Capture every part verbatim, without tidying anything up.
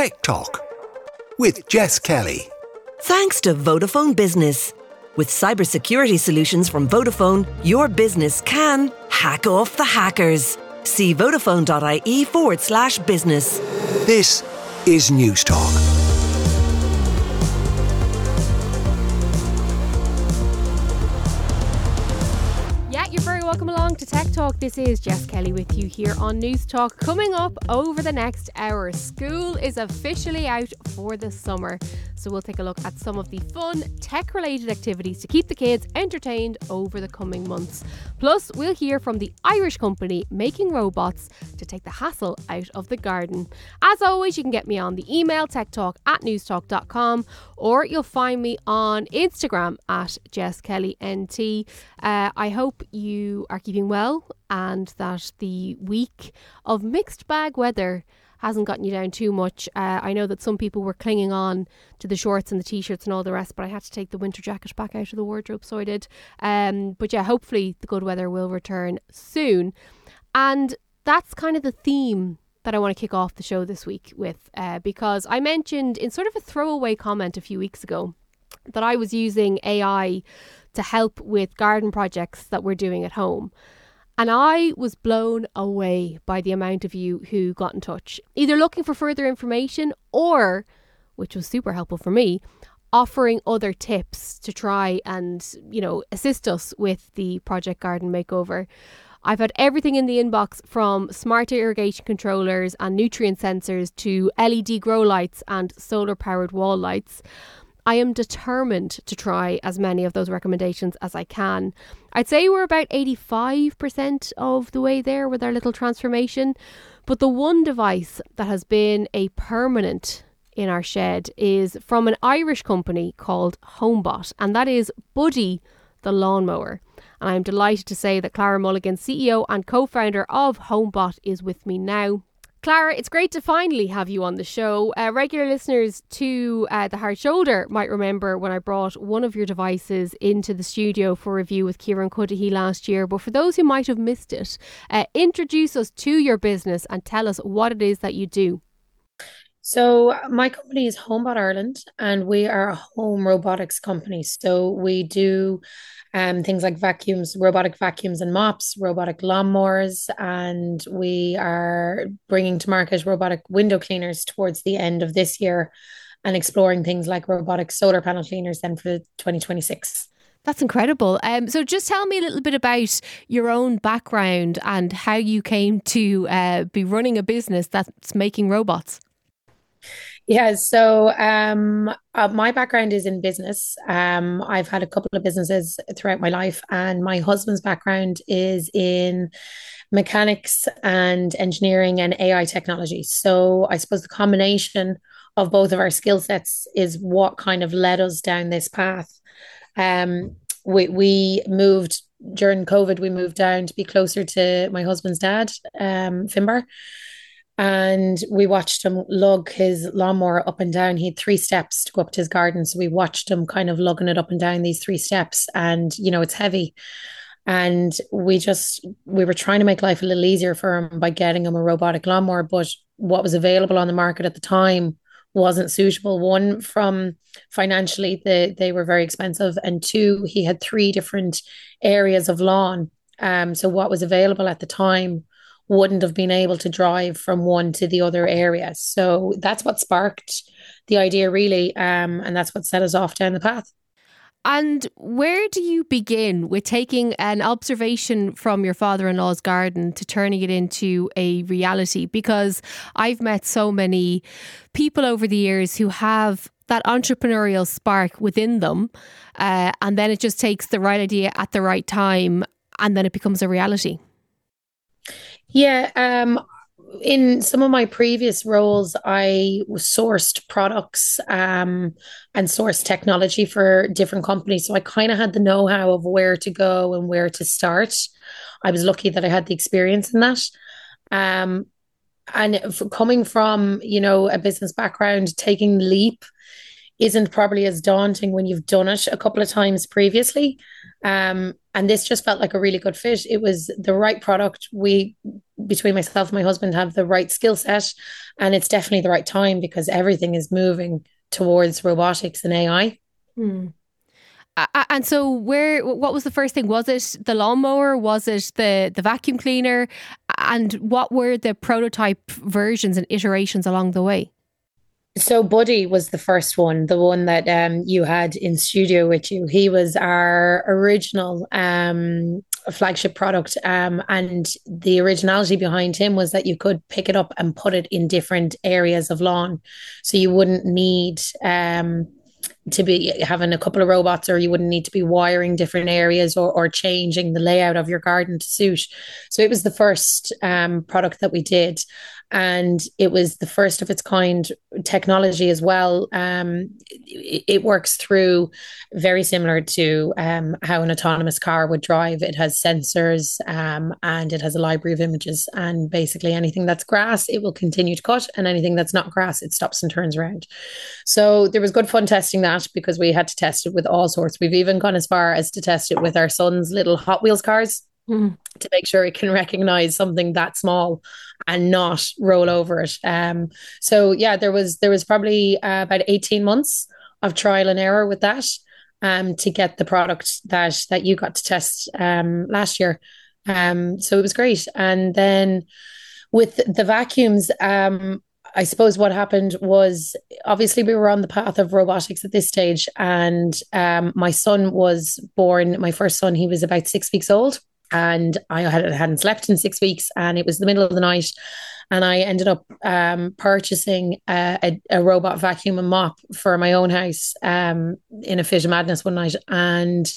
Tech Talk with Jess Kelly. Thanks to Vodafone Business. With cybersecurity solutions from Vodafone, your business can hack off the hackers. See vodafone.ie forward slash business. This is News Talk. You're very welcome along to Tech Talk. This is Jess Kelly with you here on News Talk. Coming up over the next hour, school is officially out for the summer. So we'll take a look at some of the fun tech-related activities to keep the kids entertained over the coming months. Plus, we'll hear from the Irish company making robots to take the hassle out of the garden. As always, you can get me on the email techtalk at newstalk dot com, or you'll find me on Instagram at Jess Kelly N T. Uh, I hope you are keeping well and that the week of mixed bag weather hasn't gotten you down too much. Uh, I know that some people were clinging on to the shorts and the t-shirts and all the rest, but I had to take the winter jacket back out of the wardrobe, so I did. Um, but yeah, hopefully the good weather will return soon. And that's kind of the theme that I want to kick off the show this week with, uh, because I mentioned in sort of a throwaway comment a few weeks ago that I was using A I to help with garden projects that we're doing at home. And I was blown away by the amount of you who got in touch, either looking for further information or, which was super helpful for me, offering other tips to try and, you know, assist us with the Project Garden Makeover. I've had everything in the inbox from smart irrigation controllers and nutrient sensors to L E D grow lights and solar powered wall lights. I am determined to try as many of those recommendations as I can. I'd say we're about eighty-five percent of the way there with our little transformation. But the one device that has been a permanent in our shed is from an Irish company called HomeBot, and that is Buddy the lawnmower. And I'm delighted to say that Clara Mulligan, C E O and co-founder of HomeBot, is with me now. Clara, it's great to finally have you on the show. Uh, regular listeners to uh, The Hard Shoulder might remember when I brought one of your devices into the studio for review with Kieran Cuddihy last year. But for those who might have missed it, uh, introduce us to your business and tell us what it is that you do. So my company is HomeBot Ireland, and we are a home robotics company. So we do um, things like vacuums, robotic vacuums and mops, robotic lawnmowers, and we are bringing to market robotic window cleaners towards the end of this year and exploring things like robotic solar panel cleaners then for twenty twenty-six. That's incredible. Um, so just tell me a little bit about your own background and how you came to uh, be running a business that's making robots. Yeah, so um, uh, my background is in business. Um, I've had a couple of businesses throughout my life, and my husband's background is in mechanics and engineering and A I technology. So I suppose the combination of both of our skill sets is what kind of led us down this path. Um, we, we moved during COVID, we moved down to be closer to my husband's dad, um, Finbar. And we watched him lug his lawnmower up and down. He had three steps to go up to his garden. So we watched him kind of lugging it up and down these three steps. And, you know, it's heavy. And we just, we were trying to make life a little easier for him by getting him a robotic lawnmower. But what was available on the market at the time wasn't suitable. One, from financially, they, they were very expensive. And two, he had three different areas of lawn. Um, so what was available at the time wouldn't have been able to drive from one to the other area. So that's what sparked the idea, really. Um, and that's what set us off down the path. And where do you begin with taking an observation from your father-in-law's garden to turning it into a reality? Because I've met so many people over the years who have that entrepreneurial spark within them, uh, and then it just takes the right idea at the right time, and then it becomes a reality. Yeah, um, in some of my previous roles, I sourced products um, and sourced technology for different companies. So I kind of had the know-how of where to go and where to start. I was lucky that I had the experience in that. Um, and coming from, you know, a business background, taking the leap isn't probably as daunting when you've done it a couple of times previously. Um, and this just felt like a really good fit. It was the right product. We, between myself and my husband, have the right skill set, and it's definitely the right time because everything is moving towards robotics and A I. Hmm. Uh, and so where, what was the first thing? Was it the lawnmower? Was it the, the vacuum cleaner? And what were the prototype versions and iterations along the way? So Buddy was the first one, the one that um, you had in studio with you. He was our original um, flagship product. Um, and the originality behind him was that you could pick it up and put it in different areas of lawn. So you wouldn't need um, to be having a couple of robots, or you wouldn't need to be wiring different areas or, or changing the layout of your garden to suit. So it was the first um, product that we did. And it was the first of its kind technology as well. Um, it, it works through very similar to um, how an autonomous car would drive. It has sensors um, and it has a library of images. And basically anything that's grass, it will continue to cut. And anything that's not grass, it stops and turns around. So there was good fun testing that because we had to test it with all sorts. We've even gone as far as to test it with our son's little Hot Wheels cars. Mm. To make sure it can recognize something that small and not roll over it. Um, so yeah, there was there was probably uh, about eighteen months of trial and error with that um, to get the product that that you got to test um, last year. Um, so it was great. And then with the vacuums, um, I suppose what happened was obviously we were on the path of robotics at this stage, and um, my son was born. My first son, he was about six weeks old. And I had, hadn't slept in six weeks and it was the middle of the night. And I ended up um, purchasing a, a, a robot vacuum and mop for my own house um, in a fit of madness one night. And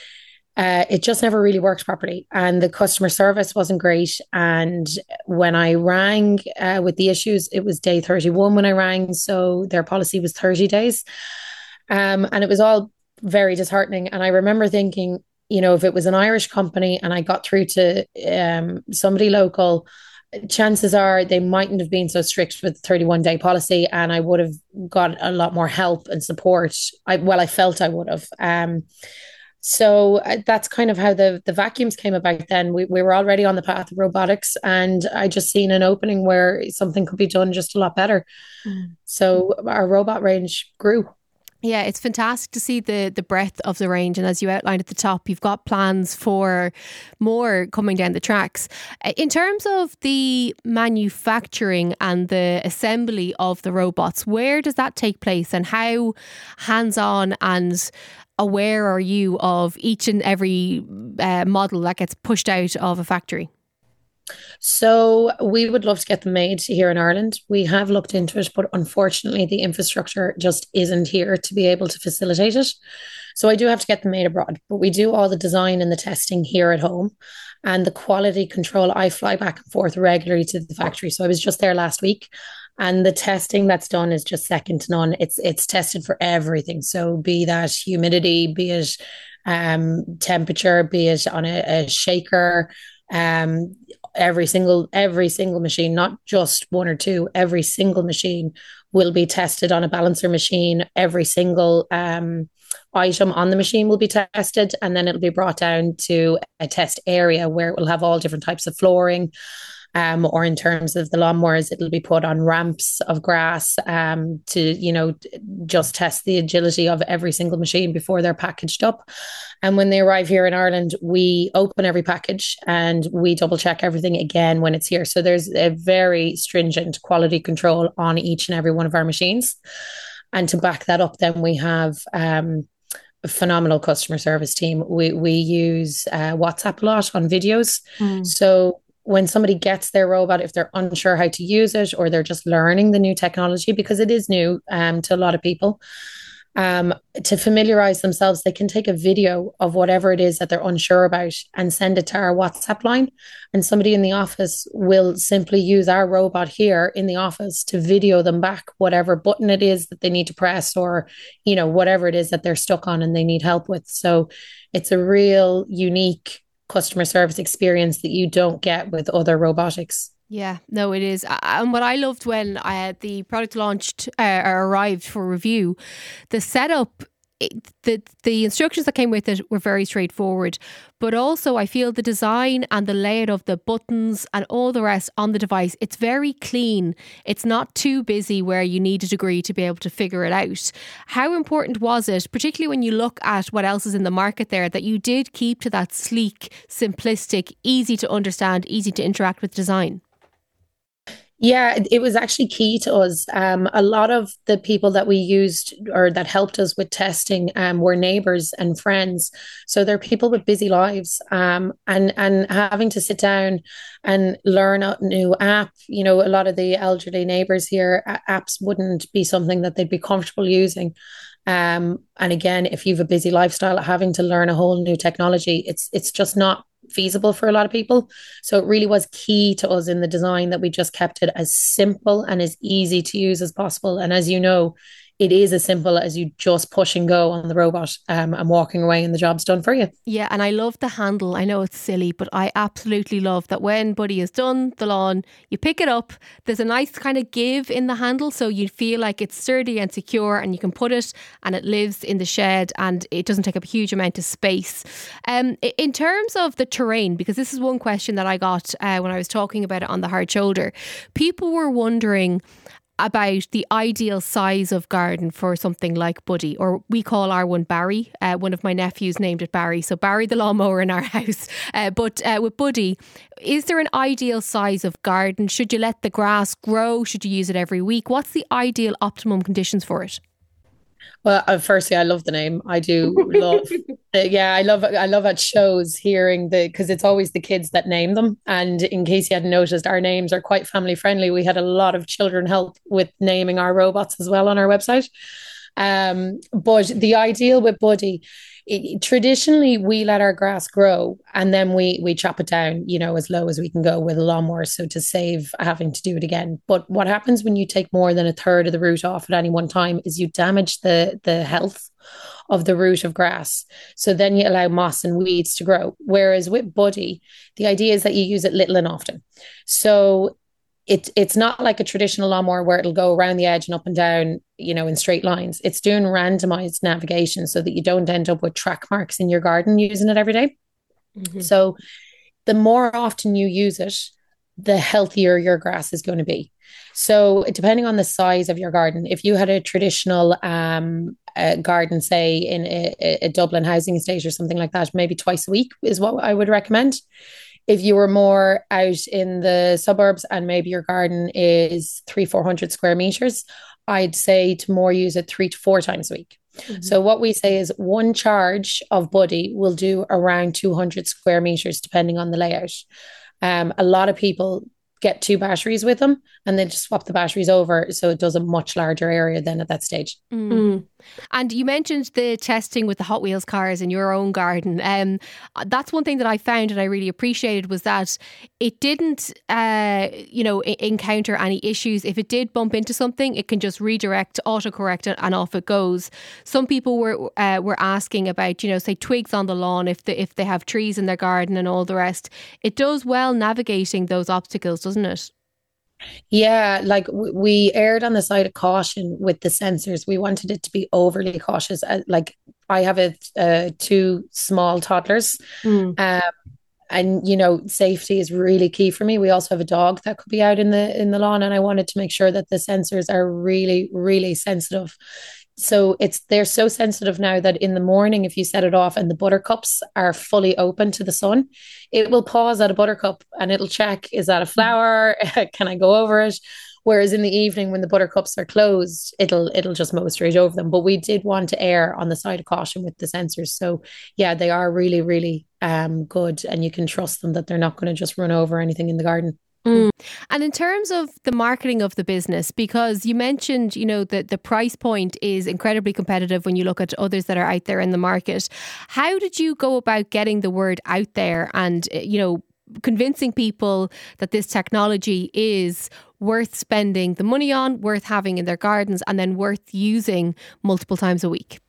uh, it just never really worked properly. And the customer service wasn't great. And when I rang uh, with the issues, it was day thirty-one when I rang. So their policy was thirty days. Um, and it was all very disheartening. And I remember thinking, you know, if it was an Irish company and I got through to um, somebody local, chances are they mightn't have been so strict with the thirty-one day policy, and I would have got a lot more help and support. I, well, I felt I would have. Um, so uh, that's kind of how the, the vacuums came about then. We, we were already on the path of robotics, and I just seen an opening where something could be done just a lot better. Mm. So our robot range grew. Yeah, it's fantastic to see the the breadth of the range. And as you outlined at the top, you've got plans for more coming down the tracks. In terms of the manufacturing and the assembly of the robots, where does that take place and how hands-on and aware are you of each and every uh, model that gets pushed out of a factory? So we would love to get them made here in Ireland. We have looked into it, but unfortunately the infrastructure just isn't here to be able to facilitate it. So I do have to get them made abroad, but we do all the design and the testing here at home, and the quality control. I fly back and forth regularly to the factory. So I was just there last week, and the testing that's done is just second to none. It's it's tested for everything. So be that humidity, be it um, temperature, be it on a, a shaker, um, every single every single machine, not just one or two, every single machine will be tested on a balancer machine. Every single um, item on the machine will be tested, and then it'll be brought down to a test area where it will have all different types of flooring. Um, or in terms of the lawnmowers, it'll be put on ramps of grass um, to, you know, just test the agility of every single machine before they're packaged up. And when they arrive here in Ireland, we open every package and we double check everything again when it's here. So there's a very stringent quality control on each and every one of our machines. And to back that up, then we have um, a phenomenal customer service team. We, we use uh, WhatsApp a lot on videos. Mm. So when somebody gets their robot, if they're unsure how to use it or they're just learning the new technology, because it is new um, to a lot of people, um, to familiarize themselves, they can take a video of whatever it is that they're unsure about and send it to our WhatsApp line. And somebody in the office will simply use our robot here in the office to video them back whatever button it is that they need to press, or, you know, whatever it is that they're stuck on and they need help with. So it's a real unique customer service experience that you don't get with other robotics. Yeah, no, it is. And what I loved when I had the product launched uh, or arrived for review, the setup it, the the instructions that came with it were very straightforward, but also I feel the design and the layout of the buttons and all the rest on the device, it's very clean. It's not too busy where you need a degree to be able to figure it out. How important was it, particularly when you look at what else is in the market there, that you did keep to that sleek, simplistic, easy to understand, easy to interact with design? Yeah, it it was actually key to us. Um, a lot of the people that we used or that helped us with testing um, were neighbors and friends. So they're people with busy lives, um, and and having to sit down and learn a new app. You know, a lot of the elderly neighbors here, a- apps wouldn't be something that they'd be comfortable using. Um, and again, if you've a busy lifestyle, having to learn a whole new technology, it's it's just not feasible for a lot of people. So it really was key to us in the design that we just kept it as simple and as easy to use as possible. And as you know, it is as simple as you just push and go on the robot, um, and walking away and the job's done for you. Yeah, and I love the handle. I know it's silly, but I absolutely love that when Buddy has done the lawn, you pick it up. There's a nice kind of give in the handle, so you feel like it's sturdy and secure, and you can put it and it lives in the shed and it doesn't take up a huge amount of space. Um, i- in terms of the terrain, because this is one question that I got uh, when I was talking about it on the Hard Shoulder, people were wondering about the ideal size of garden for something like Buddy, or we call our one Barry. Uh, one of my nephews named it Barry, so Barry the lawnmower in our house. Uh, but uh, with Buddy, is there an ideal size of garden? Should you let the grass grow? Should you use it every week? What's the ideal optimum conditions for it? Well, uh, firstly, I love the name. I do love, uh, yeah, I love, I love at shows hearing the, because it's always the kids that name them. And in case you hadn't noticed, our names are quite family friendly. We had a lot of children help with naming our robots as well on our website. Um, but the ideal with Buddy, it, traditionally we let our grass grow and then we we chop it down, you know, as low as we can go with a lawnmower, so to save having to do it again. But what happens when you take more than a third of the root off at any one time is you damage the the health of the root of grass. So then you allow moss and weeds to grow. Whereas with Buddy, the idea is that you use it little and often. So it, it's not like a traditional lawnmower where it'll go around the edge and up and down, you know, in straight lines. It's doing randomized navigation so that you don't end up with track marks in your garden using it every day. Mm-hmm. So the more often you use it, the healthier your grass is going to be. So depending on the size of your garden, if you had a traditional um, uh, garden, say in a, a Dublin housing estate or something like that, maybe twice a week is what I would recommend. If you were more out in the suburbs and maybe your garden is three, four hundred square meters, I'd say to more use it three to four times a week. Mm-hmm. So what we say is one charge of Buddy will do around two hundred square meters, depending on the layout. Um, a lot of people get two batteries with them and then just swap the batteries over, so it does a much larger area than at that stage. Mm. And you mentioned the testing with the Hot Wheels cars in your own garden. Um, that's one thing that I found and I really appreciated was that it didn't, uh, you know, I- encounter any issues. If it did bump into something, it can just redirect, autocorrect it, and off it goes. Some people were uh, were asking about, you know, say twigs on the lawn if the, if they have trees in their garden and all the rest. It does well navigating those obstacles, doesn't it? Yeah, like w- we erred on the side of caution with the sensors. We wanted it to be overly cautious. Uh, like I have a uh, two small toddlers, Mm. um, and you know, safety is really key for me. We also have a dog that could be out in the in the lawn, and I wanted to make sure that the sensors are really, really sensitive. So it's they're so sensitive now that in the morning, if you set it off and the buttercups are fully open to the sun, it will pause at a buttercup and it'll check, is that a flower? Can I go over it? Whereas in the evening, when the buttercups are closed, it'll it'll just mow straight over them. But we did want to err on the side of caution with the sensors. So yeah, they are really, really um good, and you can trust them that they're not going to just run over anything in the garden. Mm. And in terms of the marketing of the business, because you mentioned, you know, that the price point is incredibly competitive when you look at others that are out there in the market. How did you go about getting the word out there and, uh, you know, convincing people that this technology is worth spending the money on, worth having in their gardens, and then worth using multiple times a week?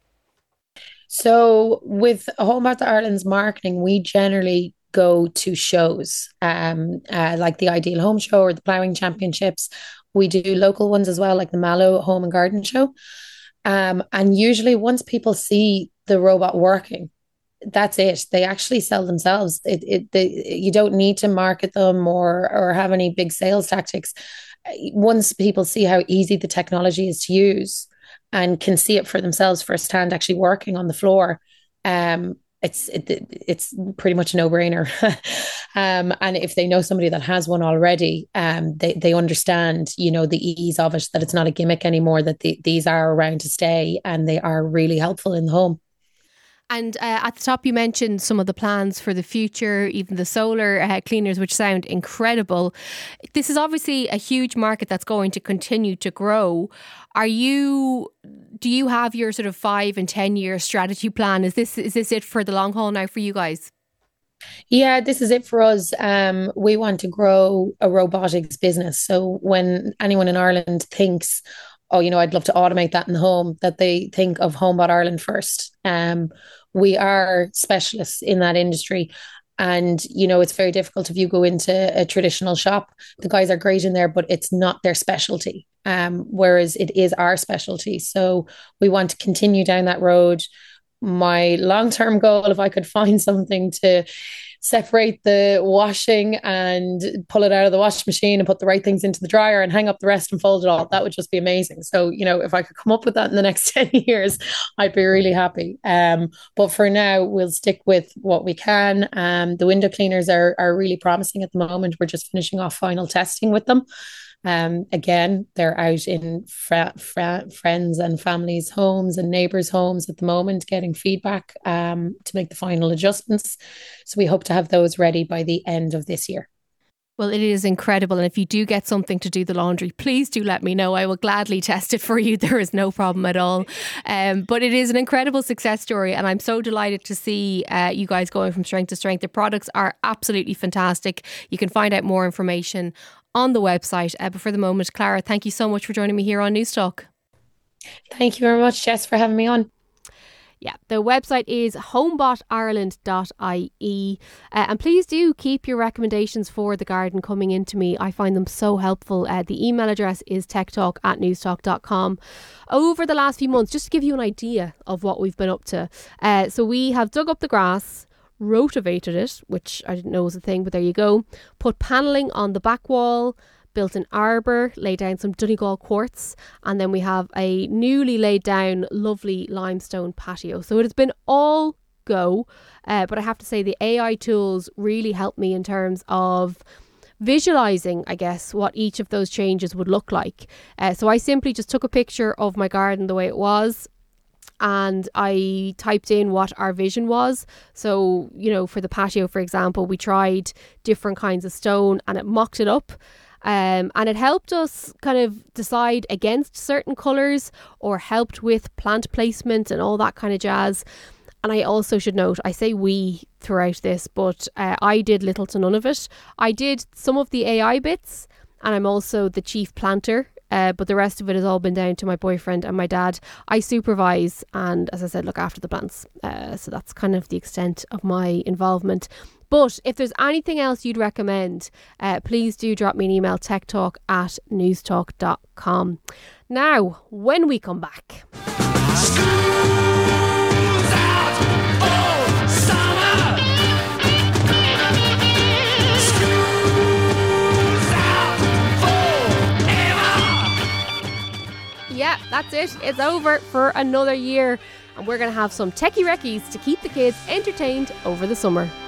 So with Home About Ireland's marketing, we generally go to shows, um, uh, like the Ideal Home Show or the Ploughing Championships. We do local ones as well, like the Mallow Home and Garden Show. Um, and usually once people see the robot working, that's it. They actually sell themselves. It, it, they, you don't need to market them or or have any big sales tactics. Once people see how easy the technology is to use and can see it for themselves firsthand, actually working on the floor, um, it's it, it's pretty much a no-brainer. um, and if they know somebody that has one already, um, they they understand, you know, the ease of it, that it's not a gimmick anymore, that the, these are around to stay and they are really helpful in the home. And uh, at the top, you mentioned some of the plans for the future, even the solar uh, cleaners, which sound incredible. This is obviously a huge market that's going to continue to grow. Are you, do you have your sort of five and ten year strategy plan? Is this, is this it for the long haul now for you guys? Yeah, this is it for us. Um, we want to grow a robotics business. So when anyone in Ireland thinks, oh, you know, I'd love to automate that in the home, that they think of HomeBot Ireland first. Um, we are specialists in that industry. And, you know, it's very difficult if you go into a traditional shop. The guys are great in there, but it's not their specialty. Um, whereas it is our specialty. So we want to continue down that road. My long-term goal, if I could find something to separate the washing and pull it out of the washing machine and put the right things into the dryer and hang up the rest and fold it all, that would just be amazing. So, you know, if I could come up with that in the next ten years, I'd be really happy. Um, but for now, we'll stick with what we can. Um, the window cleaners are, are really promising at the moment. We're just finishing off final testing with them. Um, again, they're out in fr- fr- friends and families' homes and neighbours' homes at the moment, getting feedback um, to make the final adjustments. So we hope to have those ready by the end of this year. Well, it is incredible. And if you do get something to do the laundry, please do let me know. I will gladly test it for you. There is no problem at all. Um, but it is an incredible success story. And I'm so delighted to see uh, you guys going from strength to strength. The products are absolutely fantastic. You can find out more information on the website. Uh, but for the moment, Clara, thank you so much for joining me here on Newstalk. Thank you very much, Jess, for having me on. Yeah, the website is homebot ireland dot I E. Uh, and please do keep your recommendations for the garden coming into me. I find them so helpful. Uh, the email address is techtalk at newstalk dot com. Over the last few months, just to give you an idea of what we've been up to. Uh, so we have dug up the grass, rotivated it, which I didn't know was a thing, but there you go. Put panelling on the back wall, built an arbour, laid down some Donegal quartz, and then we have a newly laid down lovely limestone patio. So it has been all go, uh, but I have to say the A I tools really helped me in terms of visualizing, I guess, what each of those changes would look like. Uh, so I simply just took a picture of my garden the way it was, and I typed in what our vision was. So, you know, for the patio, for example, we tried different kinds of stone and it mocked it up. Um, and it helped us kind of decide against certain colours or helped with plant placement and all that kind of jazz. And I also should note, I say we throughout this, but uh, I did little to none of it. I did some of the A I bits, and I'm also the chief planter. Uh, but the rest of it has all been down to my boyfriend and my dad. I supervise and, as I said, look after the plants. Uh, so that's kind of the extent of my involvement. But if there's anything else you'd recommend, uh, please do drop me an email, techtalk at newstalk dot com. Now, when we come back... Yeah, that's it. It's over for another year. And we're going to have some techie recce's to keep the kids entertained over the summer.